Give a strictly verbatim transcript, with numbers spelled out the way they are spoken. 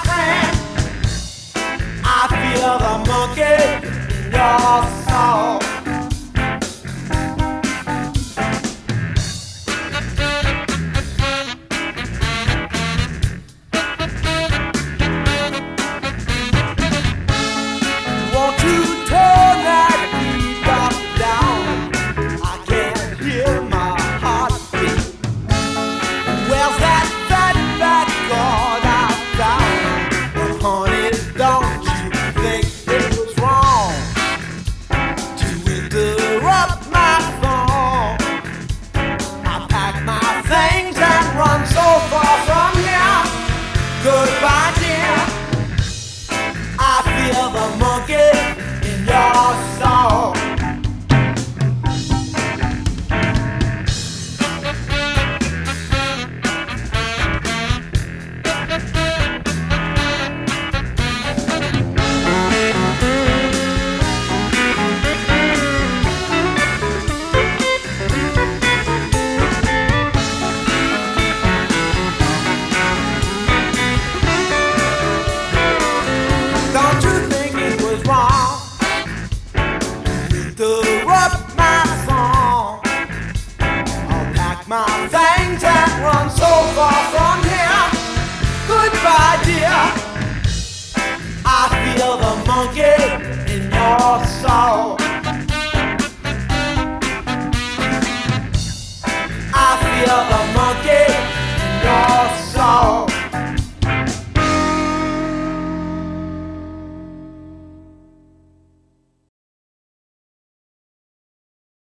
hand. I feel the monkey in your soul. Won't you turn that beat up down? I can't hear my heartbeat. Where's that fatback God I found? But honey, don't you think it was wrong to interrupt my song? I pack my things and run so far from here. Goodbye, dear. I feel the monkey in your soul. Don't you think it was wrong to interrupt my song? I'll pack my things and run so far from here. Goodbye, dear. I feel the monkey in your soul.